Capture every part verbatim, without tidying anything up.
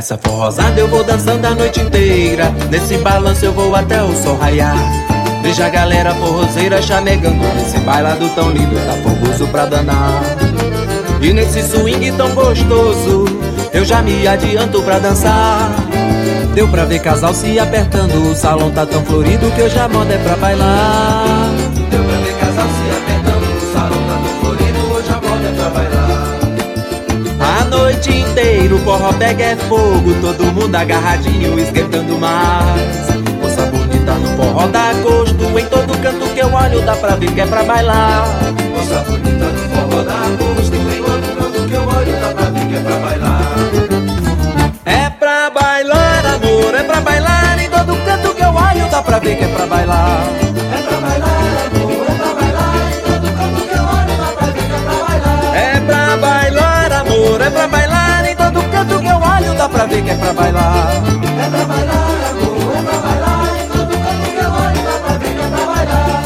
Nessa forrosada eu vou dançando a noite inteira, nesse balanço eu vou até o sol raiar. Veja a galera forrozeira chamegando, nesse bailado tão lindo, tá fogoso pra danar. E nesse swing tão gostoso, eu já me adianto pra dançar. Deu pra ver casal se apertando, o salão tá tão florido que hoje a moda é pra bailar. Deu pra ver casal se apertando, o salão tá tão florido, hoje a moda é pra bailar. A noite inteira o forró pega é fogo, todo mundo agarradinho, esquentando mais. Moça bonita no forró dá gosto, em todo canto que eu olho dá pra ver que é pra bailar. Moça bonita no forró dá gosto, em todo canto que eu olho dá pra ver que é pra bailar. É pra bailar, amor, é pra bailar, em todo canto que eu olho dá pra ver que é pra bailar. É pra bailar, amor, é pra bailar, em todo canto que eu olho dá pra ver que é pra bailar. É pra bailar, amor, é pra bailar, em todo canto que eu olho dá pra ver que é pra bailar. É pra bailar, amor, é pra bailar, em todo canto que eu olho dá pra ver que é pra bailar.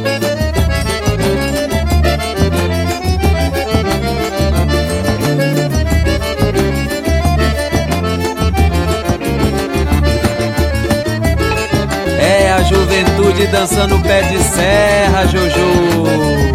É a juventude dançando pé de serra, Jojo.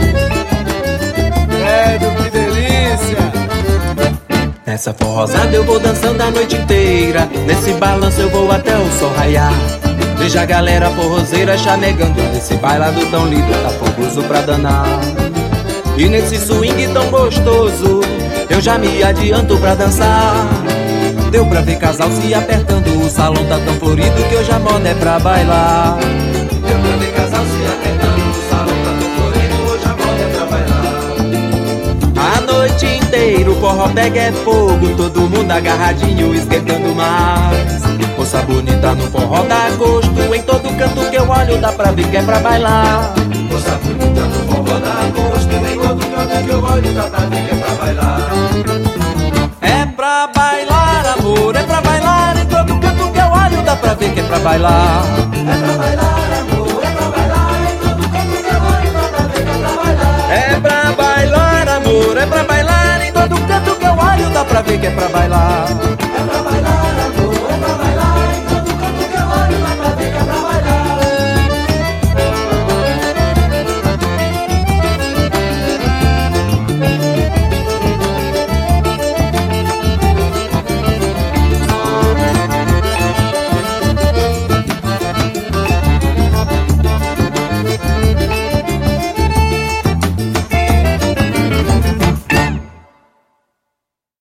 Credo, que delícia! Nessa forrosada eu vou dançando a noite inteira, nesse balanço eu vou até o sol raiar. Veja a galera forrozeira chamegando, nesse bailado tão lindo, tá fogoso pra danar. E nesse swing tão gostoso, eu já me adianto pra dançar. Deu pra ver casal se apertando, o salão tá tão florido que hoje a moda é pra bailar. Deu pra ver casal se apertando, o salão tá tão florido, hoje a moda é pra bailar. A noite inteira o forró pega é fogo, todo mundo agarradinho, esquentando mais. Moça bonita no forró dá gosto, em todo canto que eu olho dá pra ver que é pra bailar. Moça bonita no forró dá gosto, em todo canto que eu olho dá pra ver que é pra bailar. É pra bailar, amor, é pra bailar, em todo canto que eu olho dá pra ver que é pra bailar. É pra bailar, amor, é pra bailar, em todo canto que eu olho dá pra ver que é pra bailar. É pra bailar, amor, é pra bailar, em todo canto que eu olho dá pra ver que é pra bailar.